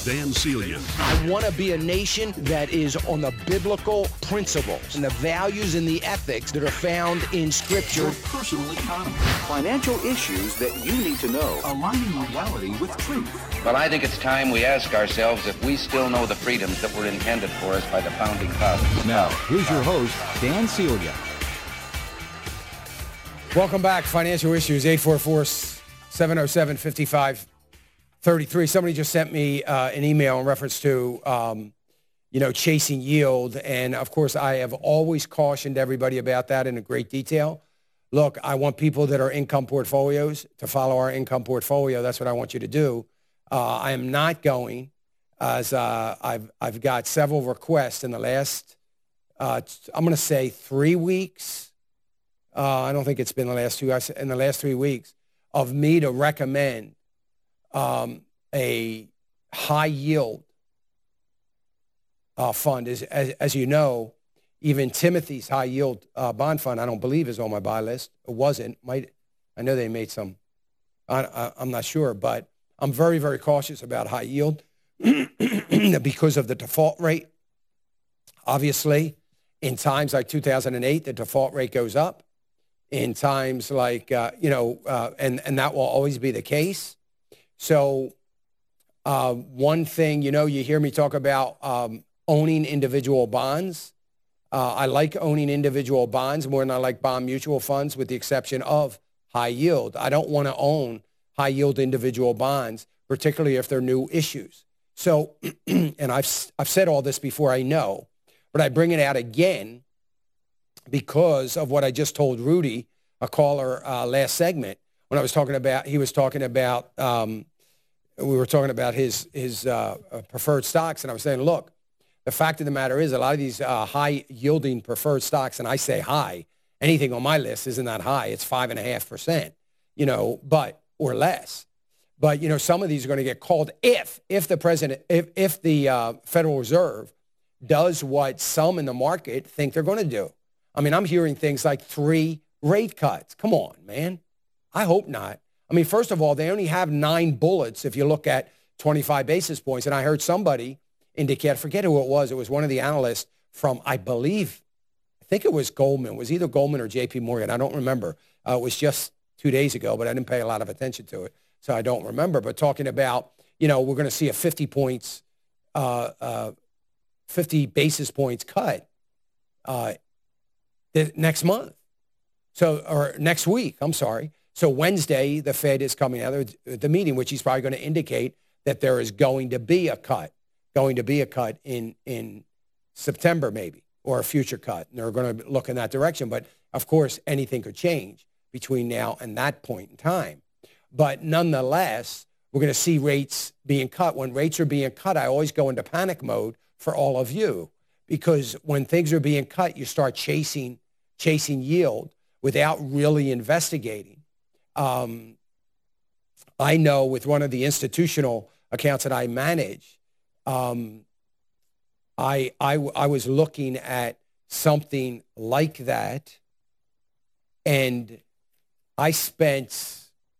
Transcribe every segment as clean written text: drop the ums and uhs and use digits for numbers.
Dan Celia. I want to be a nation that is on the biblical principles and the values and the ethics that are found in Scripture. Your personal economy. Financial issues that you need to know. Aligning reality with truth. Well, I think it's time we ask ourselves if we still know the freedoms that were intended for us by the Founding Fathers. Now, here's your host, Dan Celia. Welcome back. Financial Issues, 844-707-5533. Somebody just sent me an email in reference to, chasing yield. And, of course, I have always cautioned everybody about that in a great detail. Look, I want people that are income portfolios to follow our income portfolio. That's what I want you to do. I am not going, as I've got several requests in the last, I'm going to say 3 weeks. I don't think it's been the last 2. In the last 3 weeks, of me to recommend a high yield fund. As you know, even Timothy's high yield bond fund, I don't believe is on my buy list. It wasn't. I know they made some. I'm not sure, but I'm very, very cautious about high yield because of the default rate. Obviously, in times like 2008, the default rate goes up. In times like, and that will always be the case. So one thing, you hear me talk about owning individual bonds. I like owning individual bonds more than I like bond mutual funds, with the exception of high yield. I don't want to own high yield individual bonds, particularly if they're new issues. So, and I've said all this before, I know, but I bring it out again because of what I just told Rudy, a caller last segment, when I was talking about, we were talking about his preferred stocks, and I was saying, look, the fact of the matter is a lot of these high-yielding preferred stocks, and I say high, anything on my list isn't that high. It's 5.5%, but or less. But, some of these are going to get called if the Federal Reserve does what some in the market think they're going to do. I mean, I'm hearing things like 3 rate cuts. Come on, man. I hope not. I mean, first of all, they only have 9 bullets if you look at 25 basis points. And I heard somebody indicate, I forget who it was. It was one of the analysts from, I think it was Goldman. It was either Goldman or JP Morgan. I don't remember. It was just 2 days ago, but I didn't pay a lot of attention to it, so I don't remember. But talking about, we're going to see a 50 basis points cut next month. Or next week, I'm sorry. So Wednesday, the Fed is coming out of the meeting, which he's probably going to indicate that there is going to be a cut in September maybe, or a future cut. And they're going to look in that direction. But, of course, anything could change between now and that point in time. But nonetheless, we're going to see rates being cut. When rates are being cut, I always go into panic mode for all of you, because when things are being cut, you start chasing yield without really investigating. I know with one of the institutional accounts that I manage, I was looking at something like that, and I spent,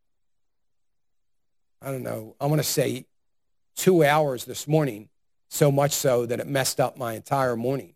I don't know, I want to say 2 hours this morning, so much so that it messed up my entire morning.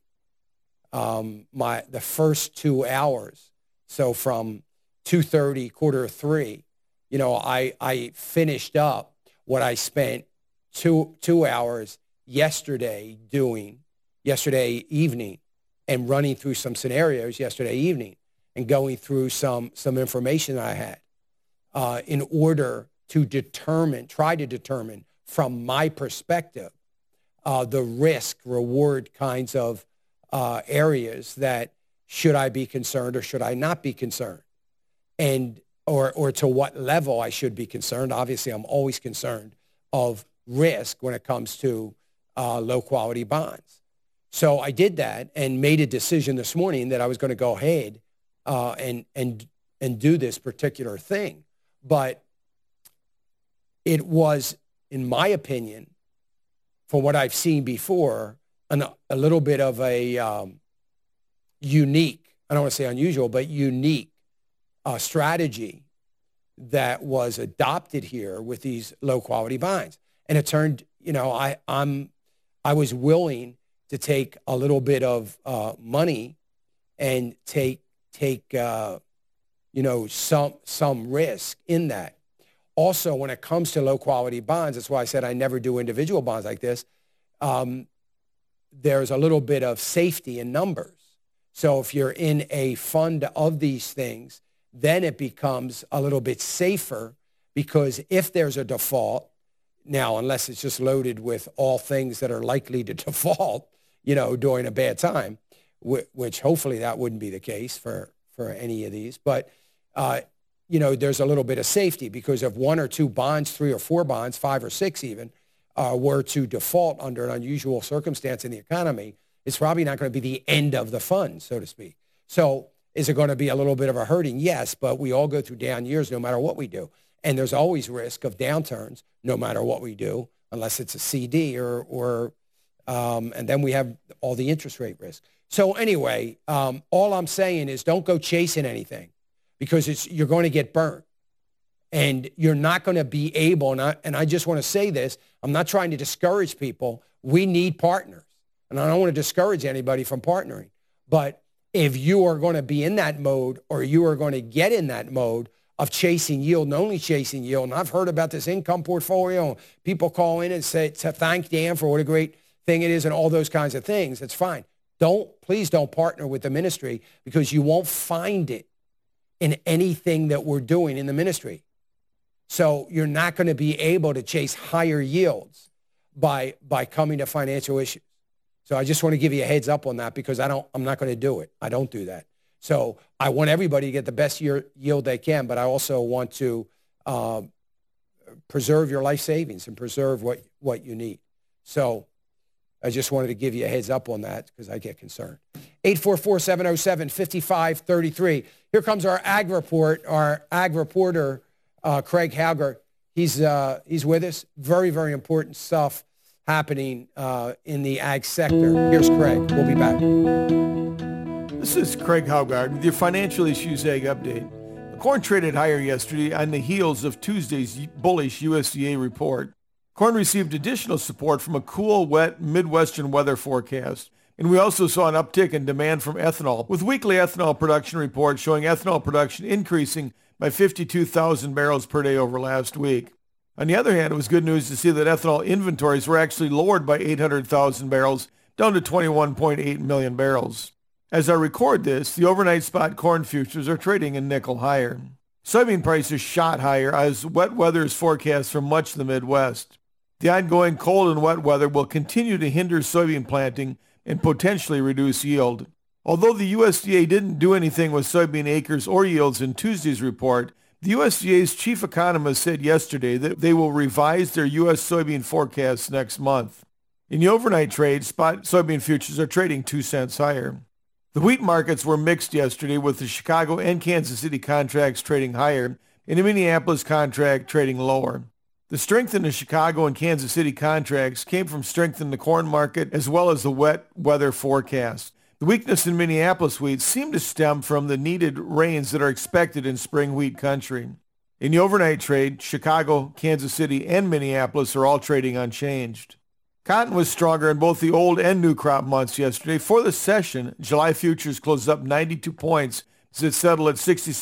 The first 2 hours, so from 2:30, 2:45, I finished up what I spent two hours yesterday evening, and running through some scenarios yesterday evening and going through some information that I had in order to try to determine from my perspective the risk-reward kinds of areas that should I be concerned or should I not be concerned, and or to what level I should be concerned. Obviously, I'm always concerned of risk when it comes to low-quality bonds. So I did that and made a decision this morning that I was going to go ahead and do this particular thing. But it was, in my opinion, from what I've seen before, a little bit of a unique, I don't want to say unusual, but unique strategy that was adopted here with these low-quality bonds. And it turned I was willing to take a little bit of money and take some risk in that. Also, when it comes to low quality bonds, that's why I said I never do individual bonds like this. There's a little bit of safety in numbers. So if you're in a fund of these things, then it becomes a little bit safer, because if there's a default, now, unless it's just loaded with all things that are likely to default, during a bad time, which hopefully that wouldn't be the case for any of these. But, there's a little bit of safety, because if 1 or 2 bonds, 3 or 4 bonds, 5 or 6 even, were to default under an unusual circumstance in the economy, it's probably not going to be the end of the fund, so to speak. So is it going to be a little bit of a hurting? Yes, but we all go through down years no matter what we do. And there's always risk of downturns no matter what we do, unless it's a CD or and then we have all the interest rate risk. So anyway, all I'm saying is don't go chasing anything, because you're going to get burnt. And you're not going to be able, and I just want to say this, I'm not trying to discourage people. We need partners. And I don't want to discourage anybody from partnering. But if you are going to be in that mode, or you are going to get in that mode of chasing yield and only chasing yield, and I've heard about this income portfolio, and people call in and say to thank Dan for what a great thing it is and all those kinds of things, it's fine. Please don't partner with the ministry, because you won't find it in anything that we're doing in the ministry. So you're not going to be able to chase higher yields by coming to financial issues. So I just want to give you a heads up on that, because I'm not going to do it. I don't do that. So I want everybody to get the best yield they can, but I also want to preserve your life savings and preserve what you need. So I just wanted to give you a heads up on that, because I get concerned. 844-707-5533. Here comes our ag report, our ag reporter, Craig Hauger. He's with us. Very, very important stuff happening in the ag sector. Here's Craig. We'll be back. This is Craig Hauger with your Financial Issues Ag Update. The corn traded higher yesterday on the heels of Tuesday's bullish USDA report. Corn received additional support from a cool, wet, Midwestern weather forecast. And we also saw an uptick in demand from ethanol, with weekly ethanol production reports showing ethanol production increasing by 52,000 barrels per day over last week. On the other hand, it was good news to see that ethanol inventories were actually lowered by 800,000 barrels, down to 21.8 million barrels. As I record this, the overnight spot corn futures are trading a nickel higher. Soybean prices shot higher as wet weather is forecast for much of the Midwest. The ongoing cold and wet weather will continue to hinder soybean planting and potentially reduce yield. Although the USDA didn't do anything with soybean acres or yields in Tuesday's report, the USDA's chief economist said yesterday that they will revise their U.S. soybean forecasts next month. In the overnight trade, spot soybean futures are trading 2 cents higher. The wheat markets were mixed yesterday, with the Chicago and Kansas City contracts trading higher and the Minneapolis contract trading lower. The strength in the Chicago and Kansas City contracts came from strength in the corn market as well as the wet weather forecast. The weakness in Minneapolis wheat seemed to stem from the needed rains that are expected in spring wheat country. In the overnight trade, Chicago, Kansas City, and Minneapolis are all trading unchanged. Cotton was stronger in both the old and new crop months yesterday. For the session, July futures closed up 92 points as it settled at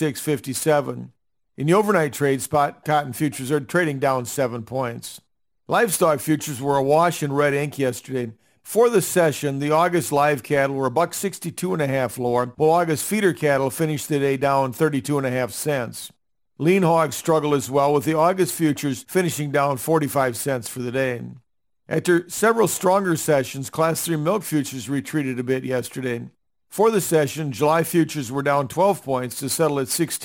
66.57. In the overnight trade, spot cotton futures are trading down 7 points. Livestock futures were awash in red ink yesterday. For the session, the August live cattle were $1.62.5 lower, while August feeder cattle finished the day down 32.5 cents. Lean hogs struggled as well, with the August futures finishing down 45 cents for the day. After several stronger sessions, Class 3 milk futures retreated a bit yesterday. For the session, July futures were down 12 points to settle at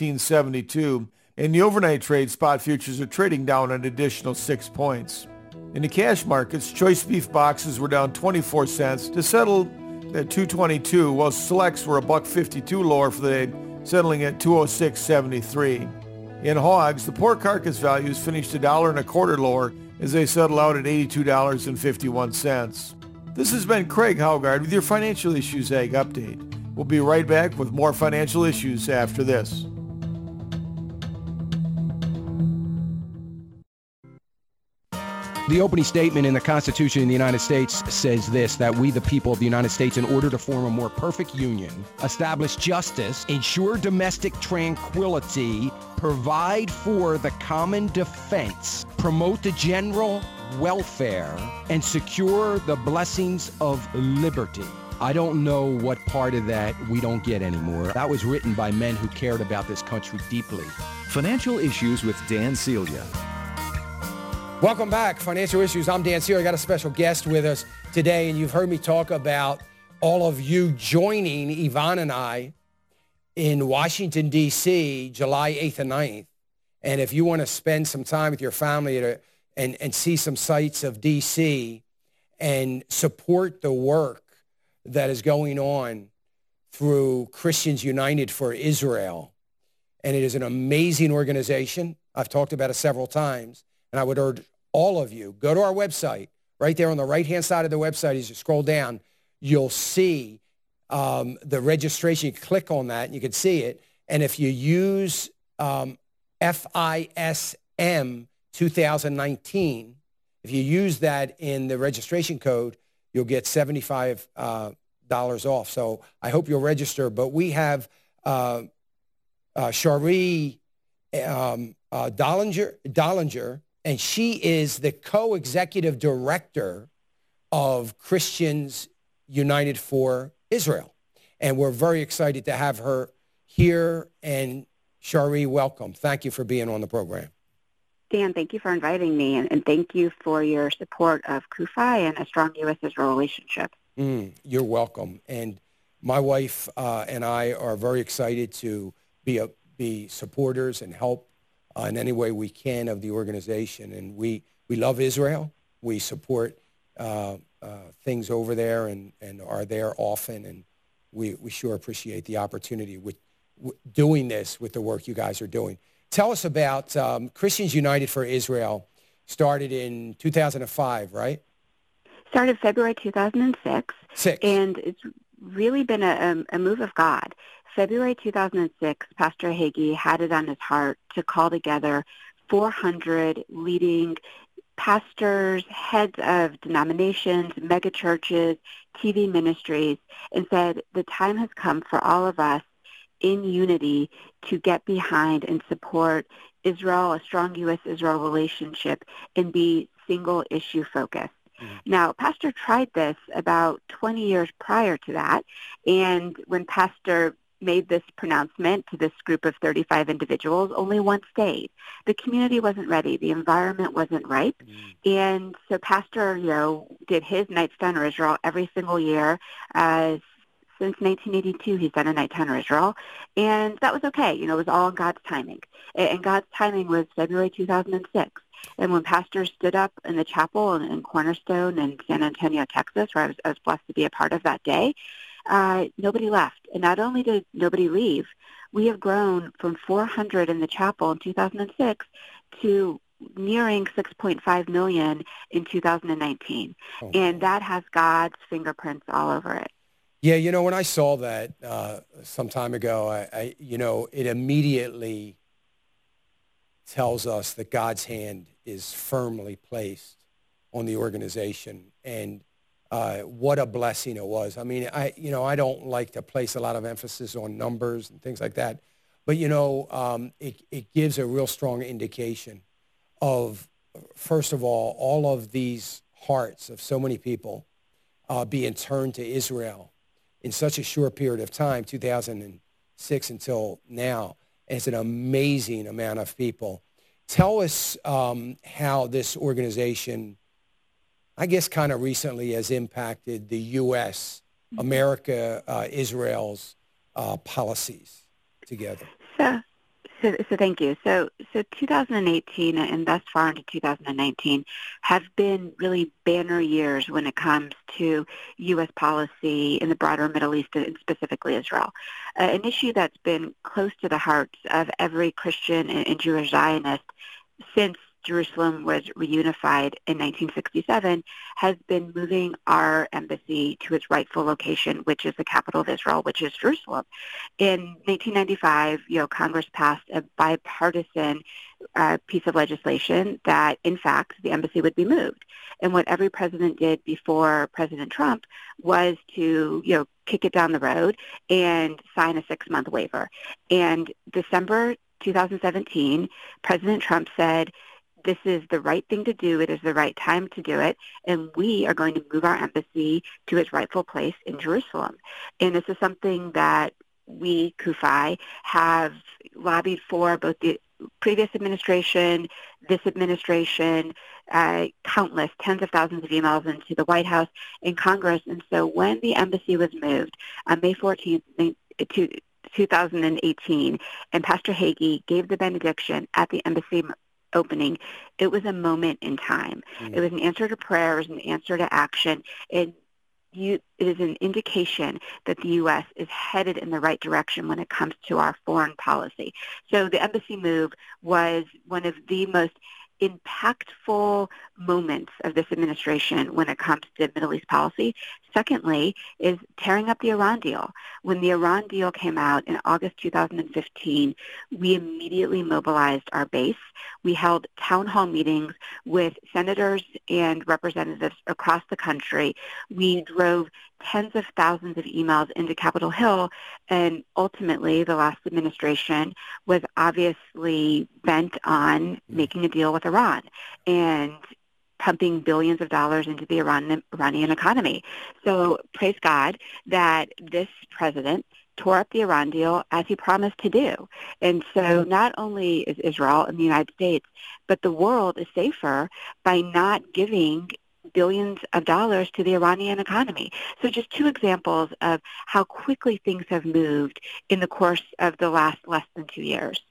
16.72. In the overnight trade, spot futures are trading down an additional 6 points. In the cash markets, choice beef boxes were down 24 cents to settle at $2.22, while selects were $1.52 lower for the day, settling at $2.0673. In hogs, the pork carcass values finished $1.25 lower as they settle out at $82.51. This has been Craig Hauger with your Financial Issues Ag Update. We'll be right back with more financial issues after this. The opening statement in the Constitution of the United States says this, that we, the people of the United States, in order to form a more perfect union, establish justice, ensure domestic tranquility, provide for the common defense, promote the general welfare, and secure the blessings of liberty. I don't know what part of that we don't get anymore. That was written by men who cared about this country deeply. Financial Issues with Dan Celia. Welcome back, Financial Issues. I'm Dan Celia. I got a special guest with us today, and you've heard me talk about all of you joining Yvonne and I in Washington, D.C., July 8th and 9th. And if you want to spend some time with your family and see some sights of D.C. and support the work that is going on through Christians United for Israel, and it is an amazing organization. I've talked about it several times, and I would urge all of you, go to our website. Right there on the right-hand side of the website, as you scroll down, you'll see the registration. You click on that, and you can see it. And if you use FISM 2019, if you use that in the registration code, you'll get $75 off. So I hope you'll register. But we have Cherie Dollinger, and she is the co-executive director of Christians United for Israel. And we're very excited to have her here. And Cherie, welcome. Thank you for being on the program. Dan, thank you for inviting me, and thank you for your support of CUFI and a strong U.S.-Israel relationship. You're welcome. And my wife and I are very excited to be supporters and help in any way we can of the organization. And we love Israel. We support things over there and are there often. And we sure appreciate the opportunity with doing this with the work you guys are doing. Tell us about Christians United for Israel. Started in 2005, right? Started February 2006. And it's really been a move of God. February 2006, Pastor Hagee had it on his heart to call together 400 leading pastors, heads of denominations, megachurches, TV ministries, and said the time has come for all of us in unity to get behind and support Israel, a strong U.S.-Israel relationship, and be single issue focused. Now, Pastor tried this about 20 years prior to that, and when Pastor made this pronouncement to this group of 35 individuals, only one stayed. The community wasn't ready. The environment wasn't ripe. And so Pastor, did his Nights to Honor Israel every single year. Since 1982, he's done a Night to Honor Israel. And that was okay. It was all in God's timing. And God's timing was February 2006. And when Pastor stood up in the chapel in Cornerstone in San Antonio, Texas, where I was blessed to be a part of that day, nobody left. And not only did nobody leave, we have grown from 400 in the chapel in 2006 to nearing 6.5 million in 2019. And that has God's fingerprints all over it. Yeah, when I saw that some time ago, I it immediately tells us that God's hand is firmly placed on the organization. And what a blessing it was. I mean, I don't like to place a lot of emphasis on numbers and things like that, but it gives a real strong indication of, first of all of these hearts of so many people being turned to Israel in such a short period of time, 2006 until now. And it's an amazing amount of people. Tell us how this organization, I guess kind of recently, has impacted the U.S., America, Israel's policies together. So thank you. So 2018 and thus far into 2019 have been really banner years when it comes to U.S. policy in the broader Middle East and specifically Israel. An issue that's been close to the hearts of every Christian and Jewish Zionist since Jerusalem was reunified in 1967, has been moving our embassy to its rightful location, which is the capital of Israel, which is Jerusalem. In 1995, Congress passed a bipartisan piece of legislation that, in fact, the embassy would be moved. And what every president did before President Trump was to, kick it down the road and sign a 6-month waiver. And December 2017, President Trump said, this is the right thing to do. It is the right time to do it. And we are going to move our embassy to its rightful place in Jerusalem. And this is something that we, CUFI, have lobbied for, both the previous administration, this administration, countless, tens of thousands of emails into the White House and Congress. And so when the embassy was moved on May 14th, 2018, and Pastor Hagee gave the benediction at the embassy opening, it was a moment in time. It was an answer to prayer, it was an answer to action. It is an indication that the U.S. is headed in the right direction when it comes to our foreign policy. So the embassy move was one of the most impactful moments of this administration when it comes to Middle East policy. Secondly, is tearing up the Iran deal. When the Iran deal came out in August 2015, we immediately mobilized our base. We held town hall meetings with senators and representatives across the country. We drove tens of thousands of emails into Capitol Hill, and ultimately the last administration was obviously bent on making a deal with Iran and pumping billions of dollars into the Iranian economy. So praise God that this president tore up the Iran deal as he promised to do. And so not only is Israel and the United States, but the world is safer by not giving billions of dollars to the Iranian economy. So just two examples of how quickly things have moved in the course of the last less than 2 years.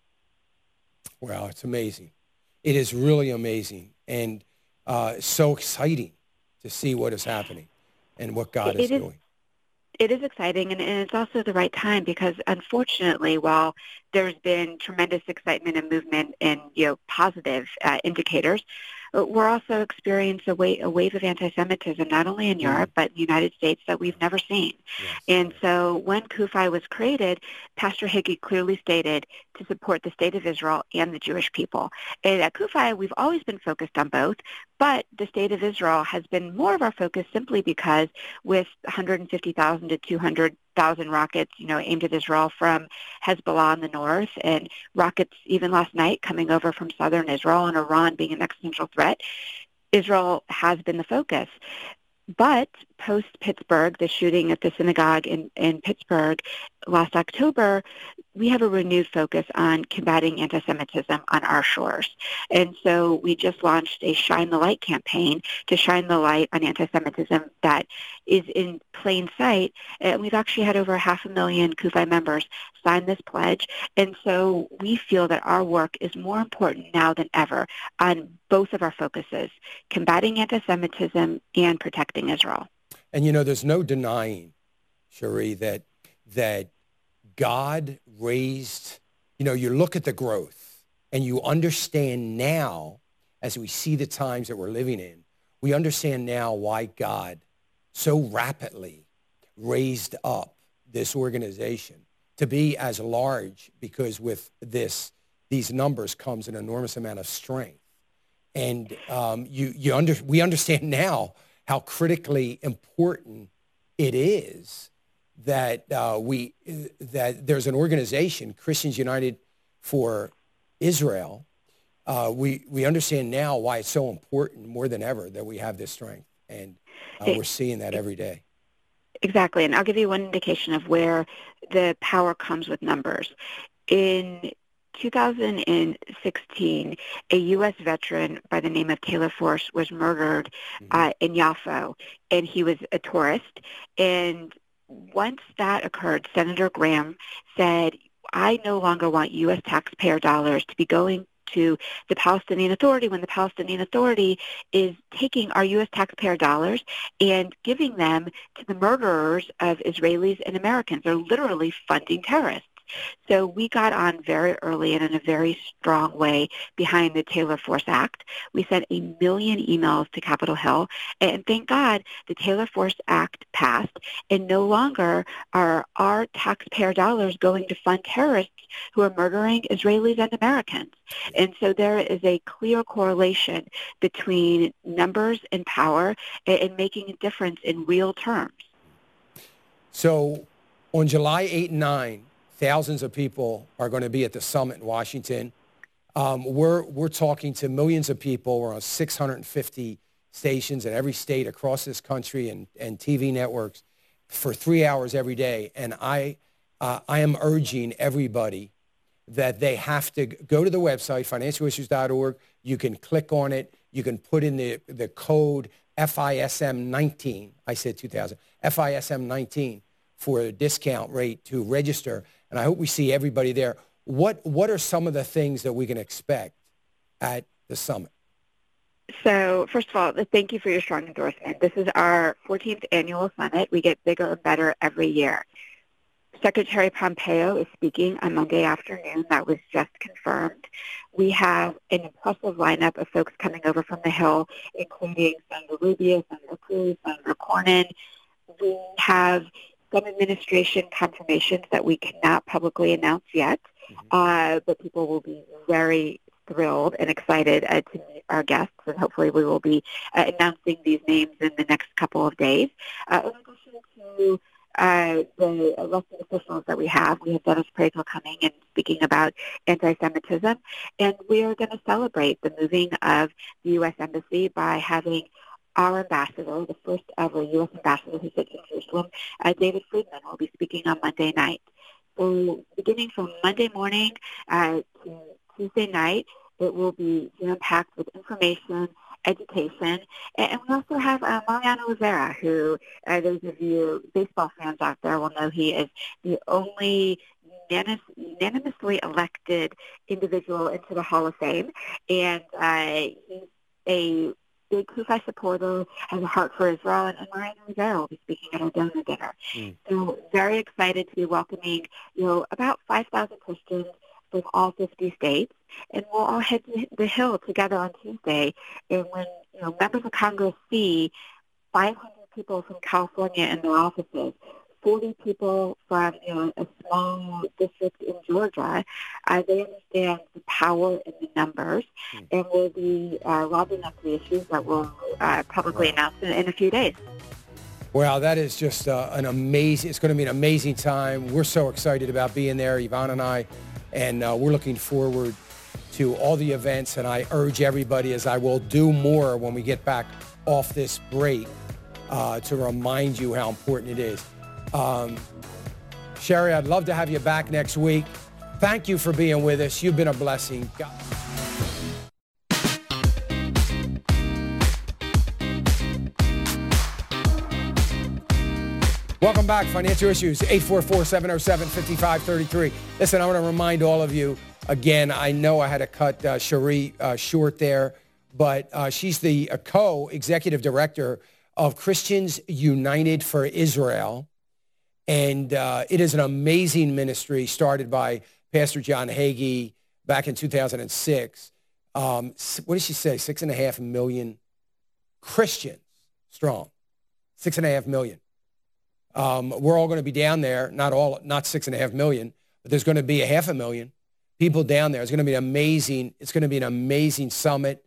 Wow, it's amazing. It is really amazing and so exciting to see what is happening and what God is doing. It is exciting, and it's also the right time because, unfortunately, while there's been tremendous excitement and movement and positive indicators, we're also experiencing a wave of anti-Semitism, not only in Europe, but in the United States that we've never seen. Yes. And so when CUFI was created, Pastor Hagee clearly stated to support the state of Israel and the Jewish people. And at CUFI, we've always been focused on both, but the state of Israel has been more of our focus simply because with 150,000 to 200,000 rockets, aimed at Israel from Hezbollah in the north, and rockets even last night coming over from southern Israel, and Iran being an existential threat, Israel has been the focus. But post-Pittsburgh, the shooting at the synagogue in Pittsburgh last October, we have a renewed focus on combating anti-Semitism on our shores. And so we just launched a Shine the Light campaign to shine the light on anti-Semitism that is in plain sight. And we've actually had over 500,000 CUFI members sign this pledge. And so we feel that our work is more important now than ever on both of our focuses, combating anti-Semitism and protecting Israel. And, there's no denying, Cherie, that God raised, you look at the growth and you understand now, as we see the times that we're living in, we understand now why God so rapidly raised up this organization to be as large, because with these numbers comes an enormous amount of strength. And we understand now how critically important it is that that there's an organization, Christians United for Israel. We understand now why it's so important more than ever that we have this strength, and we're seeing that every day. Exactly, and I'll give you one indication of where the power comes with numbers. In 2016, a U.S. veteran by the name of Taylor Force was murdered in Yaffo, and he was a tourist. And once that occurred, Senator Graham said, I no longer want U.S. taxpayer dollars to be going to the Palestinian Authority when the Palestinian Authority is taking our U.S. taxpayer dollars and giving them to the murderers of Israelis and Americans. They're literally funding terrorists. So we got on very early and in a very strong way behind the Taylor Force Act. We sent 1 million emails to Capitol Hill, and thank God the Taylor Force Act passed, and no longer are our taxpayer dollars going to fund terrorists who are murdering Israelis and Americans. And so there is a clear correlation between numbers and power and making a difference in real terms. So on July 8 and 9, thousands of people are going to be at the summit in Washington. We're talking to millions of people. We're on 650 stations in every state across this country and TV networks for 3 hours every day. And I am urging everybody that they have to go to the website, financialissues.org. You can click on it. You can put in the code FISM19. I said 2000. FISM19 for a discount rate to register. And I hope we see everybody there. What are some of the things that we can expect at the summit? So first of all, thank you for your strong endorsement. This is our 14th annual summit. We get bigger and better every year. Secretary Pompeo is speaking on Monday afternoon. That was just confirmed. We have an impressive lineup of folks coming over from the Hill, including Senator Rubio, Senator Cruz, Senator Cornyn. We have some administration confirmations that we cannot publicly announce yet, but people will be very thrilled and excited to meet our guests, and hopefully we will be announcing these names in the next couple of days. In addition to the elected officials that we have Dennis Prager coming and speaking about anti-Semitism, and we are going to celebrate the moving of the U.S. Embassy by having our ambassador, the first ever U.S. ambassador who sits in Jerusalem, David Friedman, will be speaking on Monday night. So beginning from Monday morning to Tuesday night, it will be jam-packed with information, education, and we also have Mariano Rivera, who those of you baseball fans out there will know he is the only unanimously elected individual into the Hall of Fame, and he's a big Kufi supporter, has a heart for Israel, and Mariano Rivera will be speaking at our donor dinner. So very excited to be welcoming, about 5,000 Christians from all 50 states, and we'll all head to the Hill together on Tuesday. And when members of Congress see 500 people from California in their offices, 40 people from a small district in Georgia, they understand the power in the numbers, and will be lobbying up the issues that we'll publicly announce in a few days. Well, that is just it's going to be an amazing time. We're so excited about being there, Yvonne and I, and we're looking forward to all the events, and I urge everybody, as I will do more when we get back off this break, to remind you how important it is. Sherry, I'd love to have you back next week. Thank you for being with us. You've been a blessing. Welcome back, Financial Issues, 844-707-5533. Listen, I want to remind all of you, again, I know I had to cut Cherie short there, but she's the co-executive director of Christians United for Israel. And it is an amazing ministry started by Pastor John Hagee back in 2006. What did she say? 6.5 million Christians strong. 6.5 million. We're all going to be down there, not 6.5 million, but there's going to be 500,000 people down there. It's going to be amazing. It's going to be an amazing summit.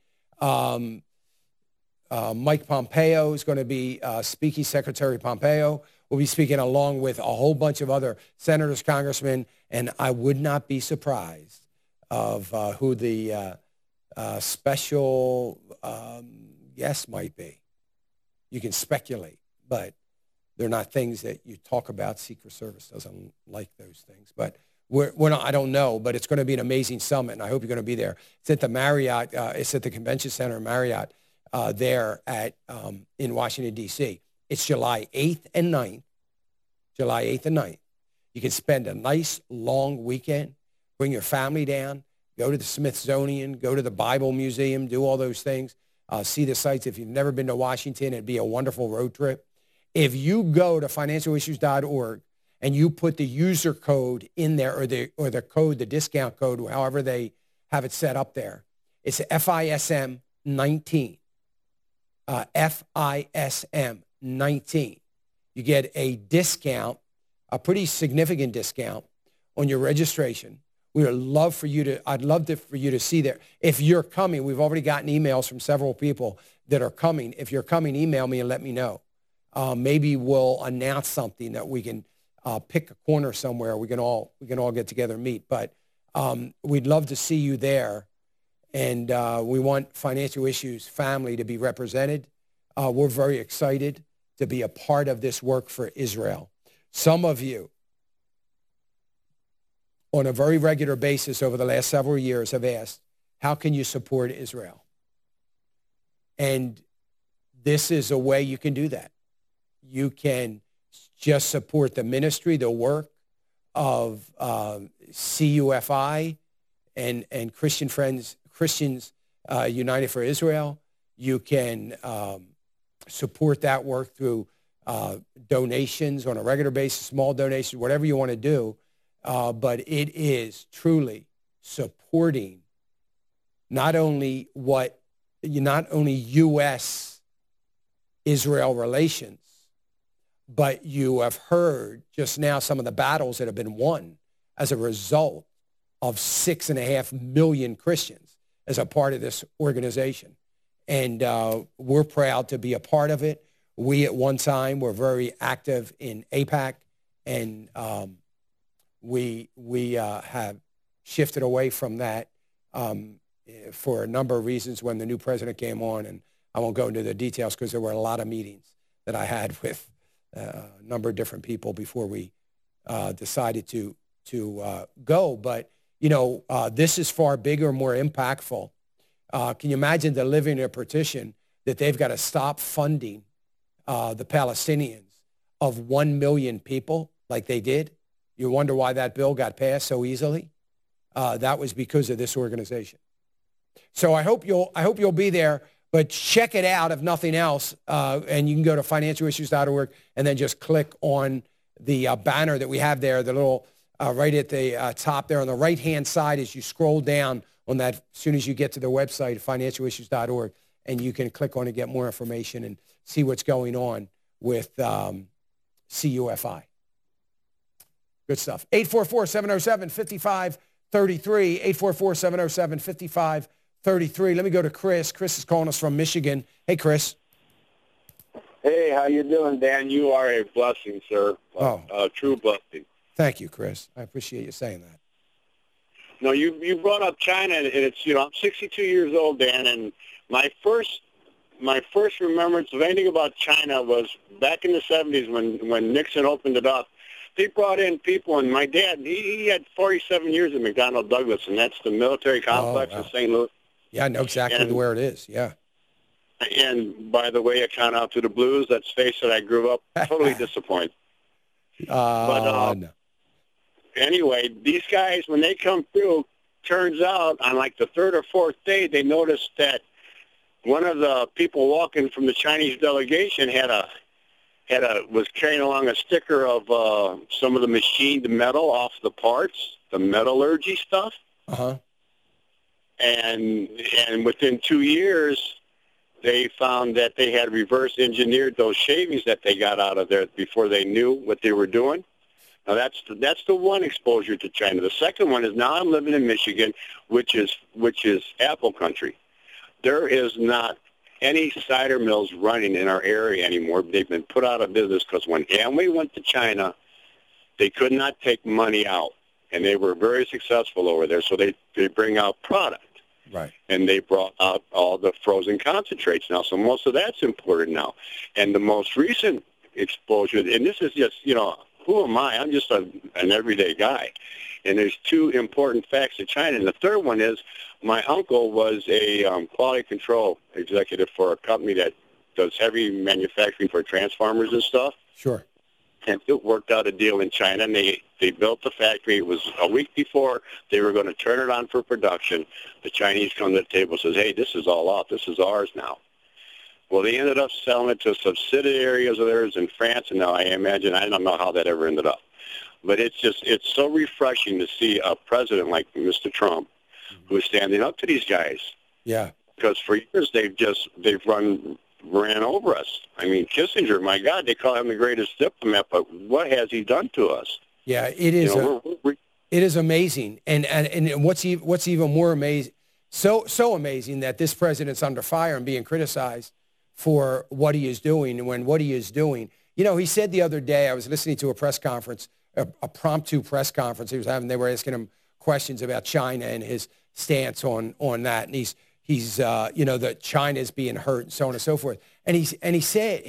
Mike Pompeo is going to be speaking. Secretary Pompeo will be speaking along with a whole bunch of other senators, congressmen, and I would not be surprised of who the special guest might be. You can speculate, but they're not things that you talk about. Secret Service doesn't like those things. But we're not, I don't know, but it's going to be an amazing summit, and I hope you're going to be there. It's at the Marriott. It's at the Convention Center Marriott there in Washington, D.C. It's July 8th and 9th. July 8th and 9th. You can spend a nice, long weekend. Bring your family down. Go to the Smithsonian. Go to the Bible Museum. Do all those things. See the sites. If you've never been to Washington, it'd be a wonderful road trip. If you go to financialissues.org and you put the user code in there, or the code, the discount code, however they have it set up there. It's FISM 19. FISM 19. You get a discount, a pretty significant discount on your registration. I'd love for you to see there. If you're coming, we've already gotten emails from several people that are coming. If you're coming, email me and let me know. Maybe we'll announce something that we can pick a corner somewhere. We can all get together and meet. But we'd love to see you there. And we want Financial Issues family to be represented. We're very excited to be a part of this work for Israel. Some of you, on a very regular basis over the last several years, have asked, how can you support Israel? And this is a way you can do that. You can just support the ministry, the work of CUFI and Christians United for Israel. You can support that work through donations on a regular basis, small donations, whatever you want to do. But it is truly supporting not only U.S.-Israel relations, but you have heard just now some of the battles that have been won as a result of 6.5 million Christians as a part of this organization. And we're proud to be a part of it. We at one time were very active in AIPAC, and we have shifted away from that for a number of reasons when the new president came on. And I won't go into the details because there were a lot of meetings that I had with a number of different people before we decided to go. But, this is far bigger, more impactful. Can you imagine the living in a petition that they've got to stop funding the Palestinians of 1 million people like they did? You wonder why that bill got passed so easily? That was because of this organization. So I hope you'll be there, but check it out if nothing else. And you can go to financialissues.org and then just click on the banner that we have there, the little right at the top there on the right-hand side as you scroll down on that as soon as you get to the website, financialissues.org, and you can click on it, get more information, and see what's going on with CUFI. Good stuff. 844-707-5533, 844-707-5533. Let me go to Chris. Chris is calling us from Michigan. Hey, Chris. Hey, how you doing, Dan? You are a blessing, sir. A true blessing. Thank you, Chris. I appreciate you saying that. No, you brought up China, and it's, I'm 62 years old, Dan, and my first remembrance of anything about China was back in the 70s when Nixon opened it up. They brought in people, and my dad, he had 47 years at McDonnell Douglas, and that's the military complex in St. Louis. Yeah, I know exactly where it is, yeah. And by the way, I count out to the Blues. Let's face it, I grew up totally disappointed. No. Anyway, these guys, when they come through, turns out on like the third or fourth day, they noticed that one of the people walking from the Chinese delegation was carrying along a sticker of some of the machined metal off the parts, the metallurgy stuff. Uh-huh. And within 2 years, they found that they had reverse engineered those shavings that they got out of there before they knew what they were doing. Now that's the one exposure to China. The second one is now I'm living in Michigan, which is apple country. There is not any cider mills running in our area anymore. They've been put out of business because when Amway went to China, they could not take money out, and they were very successful over there. So they bring out product. Right. And they brought out all the frozen concentrates now. So most of that's imported now. And the most recent exposure, and this is just, who am I? I'm just an everyday guy. And there's two important facts in China. And the third one is my uncle was a quality control executive for a company that does heavy manufacturing for transformers and stuff. Sure. And it worked out a deal in China, and they built the factory. It was a week before they were going to turn it on for production. The Chinese come to the table and says, hey, this is all off. This is ours now. Well, they ended up selling it to subsidiaries of theirs in France, and now I don't know how that ever ended up. But it's so refreshing to see a president like Mr. Trump who's standing up to these guys. Yeah. Because for years they've ran over us. I mean, Kissinger, my God, they call him the greatest diplomat, but what has he done to us? Yeah, it is. It is amazing, and what's even more amazing, so amazing that this president's under fire and being criticized for what he is doing, and when what he is doing, he said the other day, I was listening to a press conference, a promptu press conference he was having. They were asking him questions about China and his stance on that, and he's that China is being hurt and so on and so forth. And he said,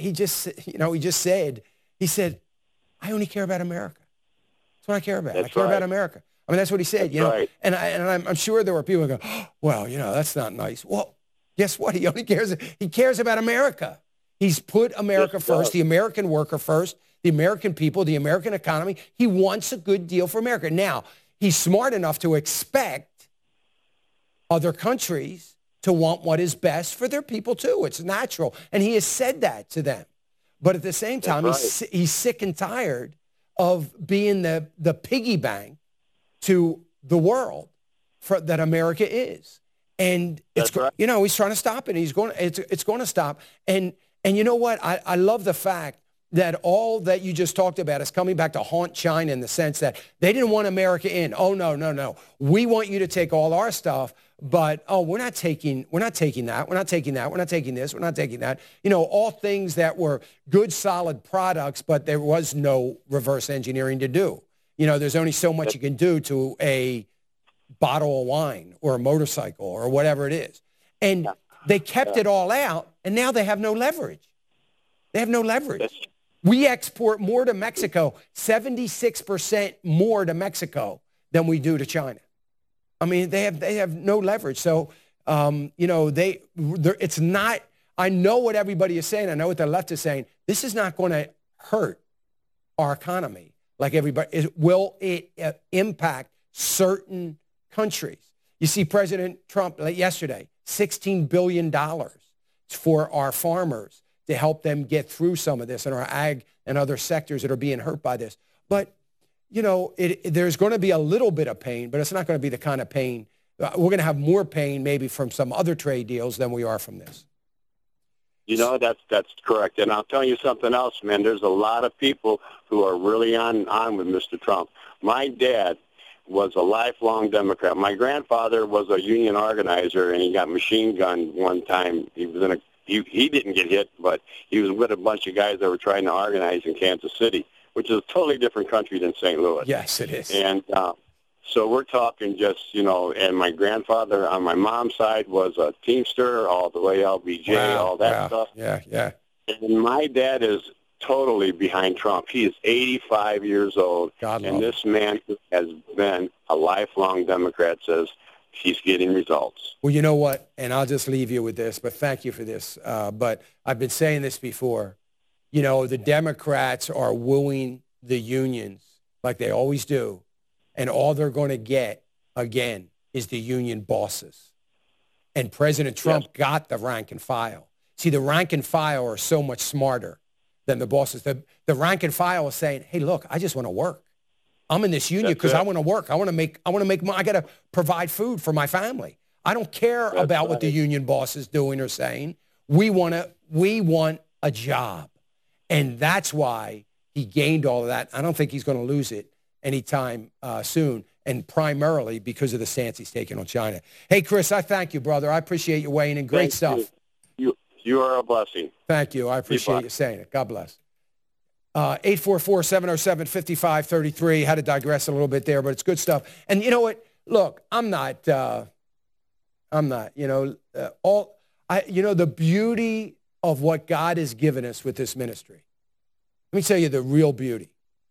I only care about America. That's what I care about. I care about America. I mean, that's what he said, Right. And I'm sure there were people who go, oh, well, that's not nice. Well, guess what? He cares about America. He's put America first, the American worker first, the American people, the American economy. He wants a good deal for America. Now, he's smart enough to expect other countries to want what is best for their people too. It's natural. And he has said that to them. But at the same time, he's sick and tired of being the piggy bank to the world that America is. And he's trying to stop it. It's going to stop. And you know what? I love the fact that all that you just talked about is coming back to haunt China in the sense that they didn't want America in. Oh, no. We want you to take all our stuff, but, we're not taking that. We're not taking that. We're not taking this. We're not taking that. All things that were good, solid products, but there was no reverse engineering to do. There's only so much you can do to a bottle of wine or a motorcycle or whatever it is. And they kept it all out, and now they have no leverage. They have no leverage. We export more to Mexico, 76% more to Mexico than we do to China. I mean, they have no leverage. So, it's not, I know what everybody is saying. I know what the left is saying. This is not going to hurt our economy like everybody. Will it impact certain countries? You see President Trump yesterday, $16 billion for our farmers to help them get through some of this and our ag and other sectors that are being hurt by this. But, there's going to be a little bit of pain, but it's not going to be the kind of pain. We're going to have more pain maybe from some other trade deals than we are from this. That's correct. And I'll tell you something else, man. There's a lot of people who are really on with Mr. Trump. My dad was a lifelong Democrat. My grandfather was a union organizer, and he got machine gunned one time. He was he didn't get hit, but he was with a bunch of guys that were trying to organize in Kansas City, which is a totally different country than St. Louis. Yes, it is. And so we're talking just, and my grandfather on my mom's side was a Teamster all the way LBJ, all that stuff. Yeah. And my dad is totally behind Trump. He is 85 years old, and this man who has been a lifelong Democrat says he's getting results. Well, you know what? And I'll just leave you with this, but thank you for this. But I've been saying this before. The Democrats are wooing the unions like they always do. And all they're going to get, again, is the union bosses. And President Trump got the rank and file. See, the rank and file are so much smarter than the bosses. The rank and file is saying, hey, look, I just want to work. I'm in this union because I want to work. I want to make money. I got to provide food for my family. I don't care about what the union boss is doing or saying. We want a job. And that's why he gained all of that. I don't think he's going to lose it anytime soon, and primarily because of the stance he's taking on China. Hey, Chris, I thank you, brother. I appreciate you weighing in. Great stuff. You are a blessing. Thank you. I appreciate you saying it. God bless. 844-707-5533. Had to digress a little bit there, but it's good stuff. And you know what? Look, the beauty of what God has given us with this ministry. Let me tell you the real beauty.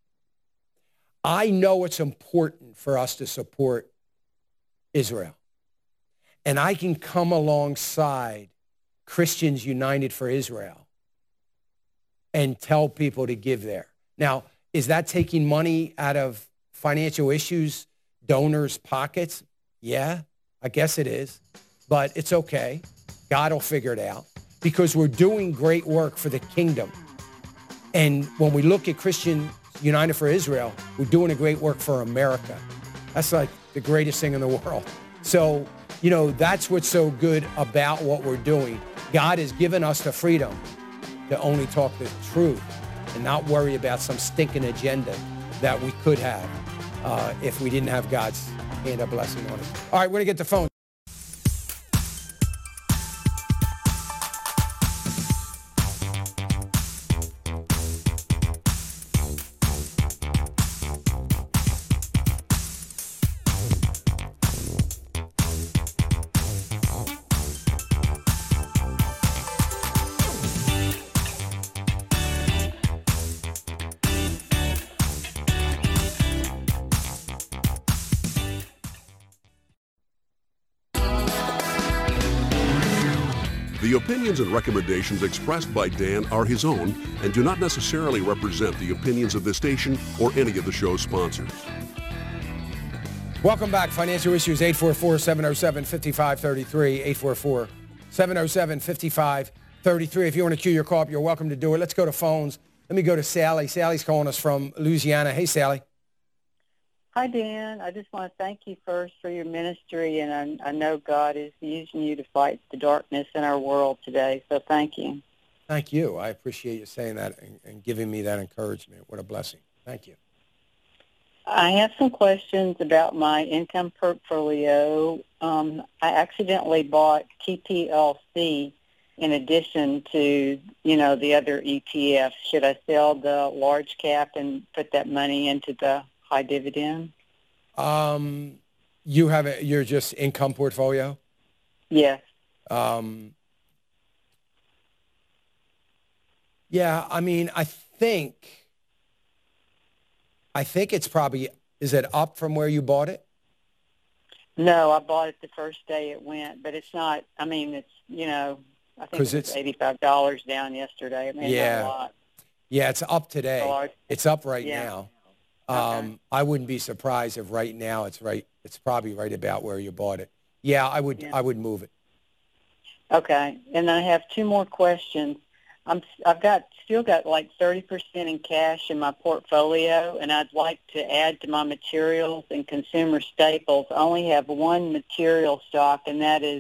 I know it's important for us to support Israel. And I can come alongside Christians United for Israel and tell people to give there. Now, is that taking money out of financial issues, donors' pockets? Yeah, I guess it is. But it's okay. God will figure it out because we're doing great work for the kingdom. And when we look at Christians United for Israel. We're doing a great work for America. That's like the greatest thing in the world. So, that's what's so good about what we're doing. God has given us the freedom to only talk the truth and not worry about some stinking agenda that we could have if we didn't have God's hand of blessing on it. All right, we're going to get the phone. The opinions and recommendations expressed by Dan are his own and do not necessarily represent the opinions of the station or any of the show's sponsors. Welcome back. Financial Issues, 844-707-5533, 844-707-5533. If you want to queue your call up, you're welcome to do it. Let's go to phones. Let me go to Sally. Sally's calling us from Louisiana. Hey, Sally. Hi, Dan. I just want to thank you first for your ministry, and I know God is using you to fight the darkness in our world today, so thank you. Thank you. I appreciate you saying that and giving me that encouragement. What a blessing. Thank you. I have some questions about my income portfolio. I accidentally bought TPLC in addition to, the other ETFs. Should I sell the large cap and put that money into the high dividend? You have your just income portfolio? Yes. Yeah, I mean, I think it's probably, is it up from where you bought it? No, I bought it the first day it went, but it's not, I mean, it's, I think it was $85 down yesterday. It made a lot. Yeah, it's up today. It's up right now. Okay. I wouldn't be surprised if right now it's probably right about where you bought it. Yeah, I would move it. Okay. And then I have two more questions. I've still got like 30% in cash in my portfolio, and I'd like to add to my materials and consumer staples. I only have one material stock, and that is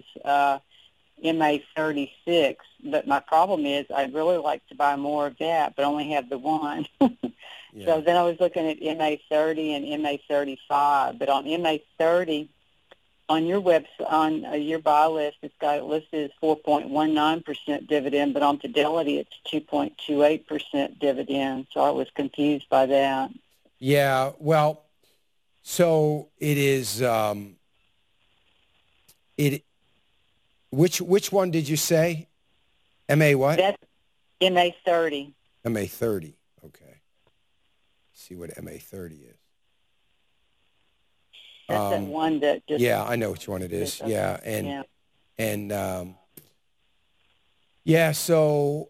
MA36. But my problem is I'd really like to buy more of that, but only have the one. Yeah. So then I was looking at MA30 and MA35. But on MA30, on your website, on your buy list, it's got it listed as 4.19% dividend, but on Fidelity it's 2.28% dividend. So I was confused by that. Yeah, well, so it is. Which one did you say? MA what? That's MA30. MA30. Okay. See what MA30 is. That's that one that just... Yeah, I know which one it is. Yeah, so,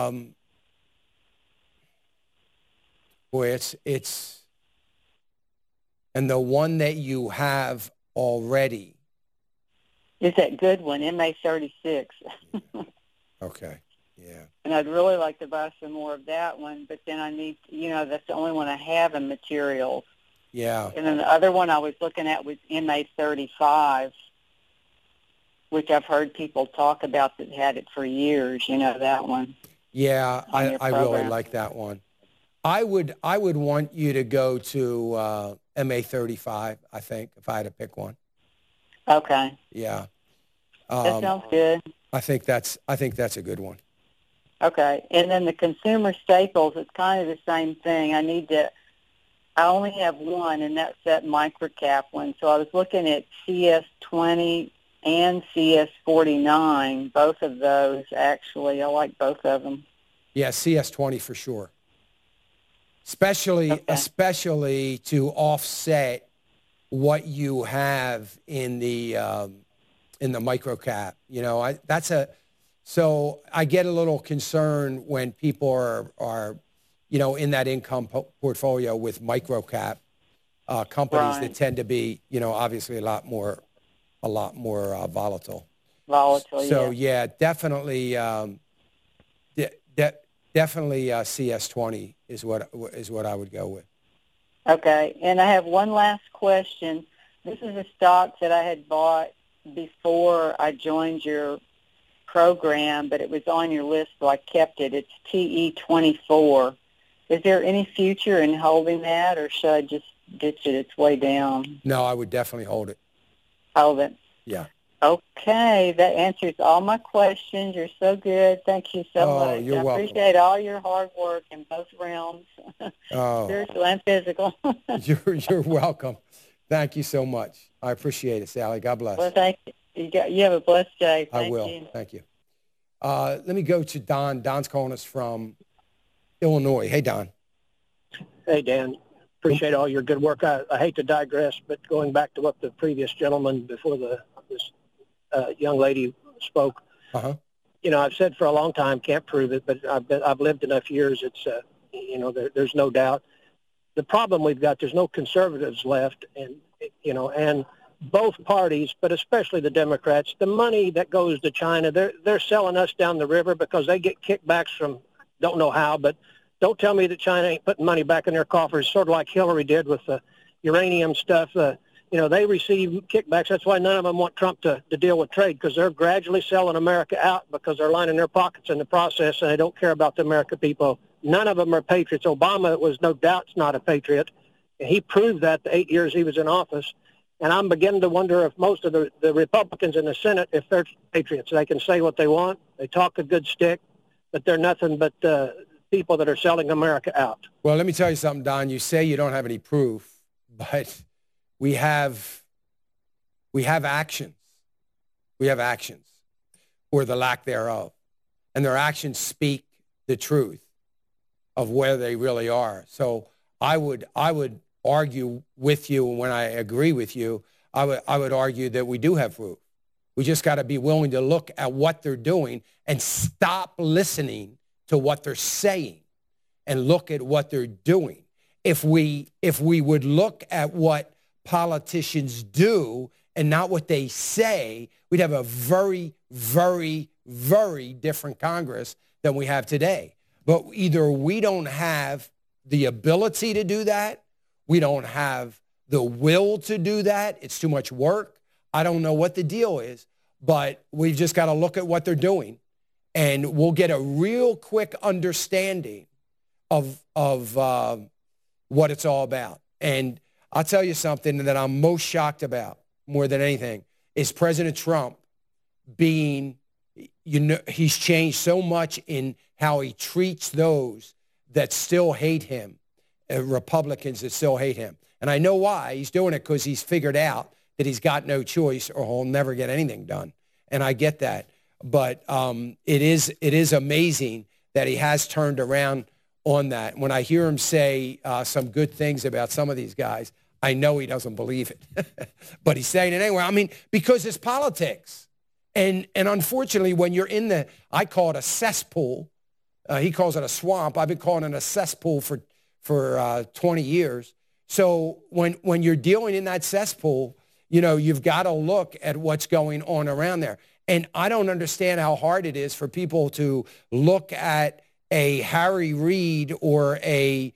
boy, it's, and the one that you have already. Is that good one, MA36. Okay, yeah. And I'd really like to buy some more of that one, but then I need, that's the only one I have in materials. Yeah. And then the other one I was looking at was MA35, which I've heard people talk about that had it for years, that one. Yeah, I really like that one. I would want you to go to MA35, I think, if I had to pick one. Okay. Yeah. That sounds good. I think that's a good one. Okay. And then the consumer staples, it's kind of the same thing. I only have one, and that's that microcap one. So I was looking at CS20 and CS49, both of those, actually. I like both of them. Yeah, CS20 for sure. Especially to offset what you have in the microcap. So I get a little concerned when people are in that income portfolio with microcap companies that tend to be, obviously a lot more volatile. Volatile, so, yeah, definitely Definitely CS20 is what I would go with. Okay, and I have one last question. This is a stock that I had bought before I joined your program, but it was on your list, so I kept it. It's TE24. Is there any future in holding that, or should I just ditch it? It's way down. No, I would definitely hold it. Hold it. Yeah. Okay, that answers all my questions. You're so good. Thank you so much. You're welcome. I appreciate all your hard work in both realms, spiritual and physical. You're welcome. Thank you so much. I appreciate it, Sally. God bless. Well, thank you. You have a blessed day. I will. You. Thank you. Let me go to Don. Don's calling us from Illinois. Hey, Don. Hey, Dan. Appreciate all your good work. I hate to digress, but going back to what the previous gentleman before this young lady spoke, I've said for a long time, can't prove it, but I've lived enough years. It's there's no doubt. The problem we've got, there's no conservatives left, and both parties, but especially the Democrats, the money that goes to China, they're selling us down the river because they get kickbacks from don't know how, but don't tell me that China ain't putting money back in their coffers, sort of like Hillary did with the uranium stuff. They receive kickbacks. That's why none of them want Trump to deal with trade, because they're gradually selling America out because they're lining their pockets in the process, and they don't care about the American people. None of them are patriots. Obama was no doubt not a patriot. And he proved that the 8 years he was in office. And I'm beginning to wonder if most of the Republicans in the Senate, if they're patriots. They can say what they want. They talk a good stick, but they're nothing but people that are selling America out. Well, let me tell you something, Don. You say you don't have any proof, but we have actions. We have actions, or the lack thereof. And their actions speak the truth of where they really are. So I would argue with you, and when I agree with you, I would argue that we do have proof. We just got to be willing to look at what they're doing and stop listening to what they're saying and look at what they're doing. If we would look at what politicians do and not what they say, we'd have a very, very, very different Congress than we have today. But either we don't have the ability to do that, we don't have the will to do that, it's too much work. I don't know what the deal is, but we've just got to look at what they're doing, and we'll get a real quick understanding of what it's all about. And I'll tell you something that I'm most shocked about more than anything is President Trump being, he's changed so much in how he treats those that still hate him, Republicans that still hate him. And I know why. He's doing it because he's figured out that he's got no choice or he'll never get anything done. And I get that. But it is amazing that he has turned around on that. When I hear him say some good things about some of these guys, I know he doesn't believe it. But he's saying it anyway. I mean, because it's politics. And unfortunately, when you're in I call it a cesspool. He calls it a swamp. I've been calling it a cesspool for 20 years. So when you're dealing in that cesspool, you've got to look at what's going on around there. And I don't understand how hard it is for people to look at a Harry Reid or a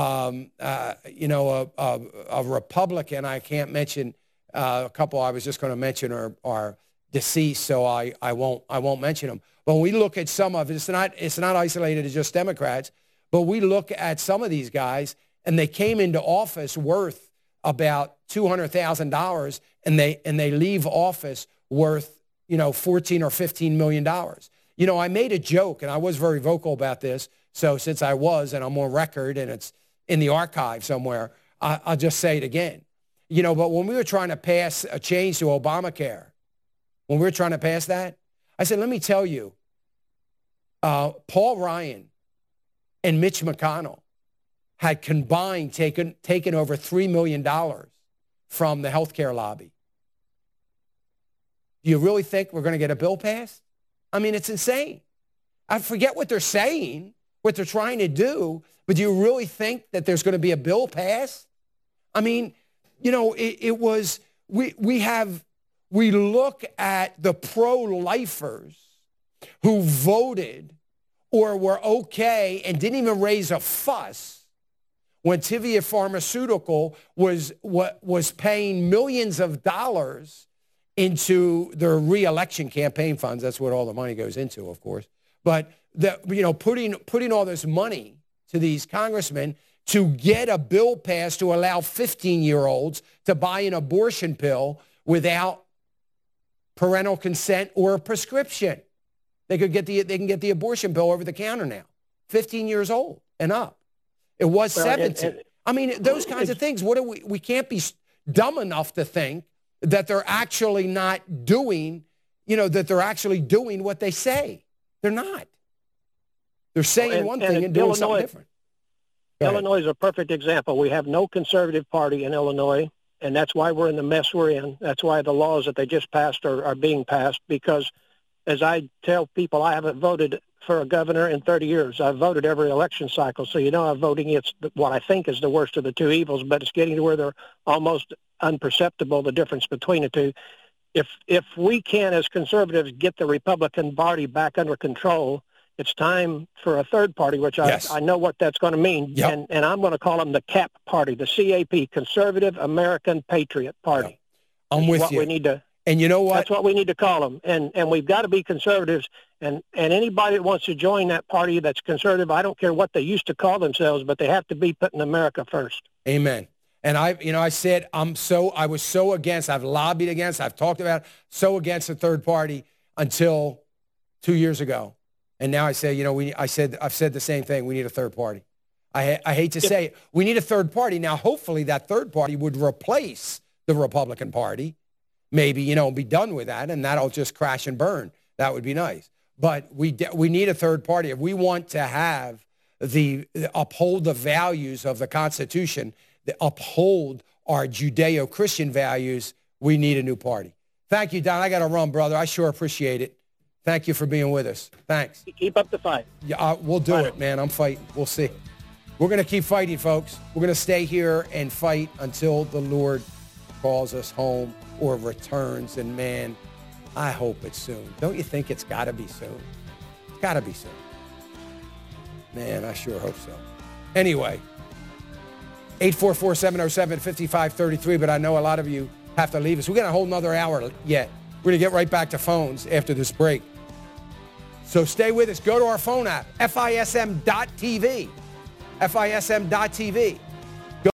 Republican. I can't mention a couple I was just going to mention are deceased, so I won't mention them. But when we look at some of it, it's not isolated to just Democrats, but we look at some of these guys, and they came into office worth about $200,000, and they leave office worth $14 or $15 million. I made a joke, and I was very vocal about this. So since I was, and I'm on record, and it's in the archive somewhere, I'll just say it again. But when we were trying to pass a change to Obamacare, when we were trying to pass that, I said, let me tell you, Paul Ryan and Mitch McConnell had combined taken over $3 million from the healthcare lobby. Do you really think we're going to get a bill passed? I mean, it's insane. I forget what they're saying, what they're trying to do, but do you really think that there's going to be a bill passed? I mean, it was, we look at the pro-lifers who voted or were okay and didn't even raise a fuss when Teva Pharmaceutical was paying millions of dollars into their re-election campaign funds. That's what all the money goes into, of course. But putting all this money to these congressmen to get a bill passed to allow 15-year-olds to buy an abortion pill without parental consent or a prescription. They can get the abortion pill over the counter now, 15 years old and up. It was 17. I mean, those kinds of things. We can't be dumb enough to think that they're actually not doing, that they're actually doing what they say. They're not. They're saying one thing and doing something different. Illinois is a perfect example. We have no conservative party in Illinois, and that's why we're in the mess we're in. That's why the laws that they just passed are being passed, because as I tell people, I haven't voted for a governor in 30 years. I've voted every election cycle, so I'm voting against what I think is the worst of the two evils, but it's getting to where they're almost imperceptible, the difference between the two. If we can, as conservatives, get the Republican Party back under control, it's time for a third party, which I know what that's going to mean, and I'm going to call them the CAP party, the CAP, Conservative American Patriot Party. Yep. I'm with you. We need to, and you know what? That's what we need to call them, and we've got to be conservatives, and anybody that wants to join that party that's conservative, I don't care what they used to call themselves, but they have to be putting America first. Amen. And I said I was so against, I've lobbied against, I've talked about so against the third party until 2 years ago. And now I say, I've said the same thing. We need a third party. I hate to say it. We need a third party. Now, hopefully that third party would replace the Republican Party. Maybe, be done with that, and that'll just crash and burn. That would be nice. But we need a third party. If we want to have uphold the values of the Constitution, uphold our Judeo-Christian values, we need a new party. Thank you, Don. I got to run, brother. I sure appreciate it. Thank you for being with us. Thanks. Keep up the fight. Yeah, we'll do it, man. I'm fighting. We'll see. We're going to keep fighting, folks. We're going to stay here and fight until the Lord calls us home or returns. And, man, I hope it's soon. Don't you think it's got to be soon? It's got to be soon. Man, I sure hope so. Anyway, 844-707-5533, but I know a lot of you have to leave us. We got a whole nother hour yet. We're going to get right back to phones after this break. So stay with us. Go to our phone app, FISM.TV. FISM.TV.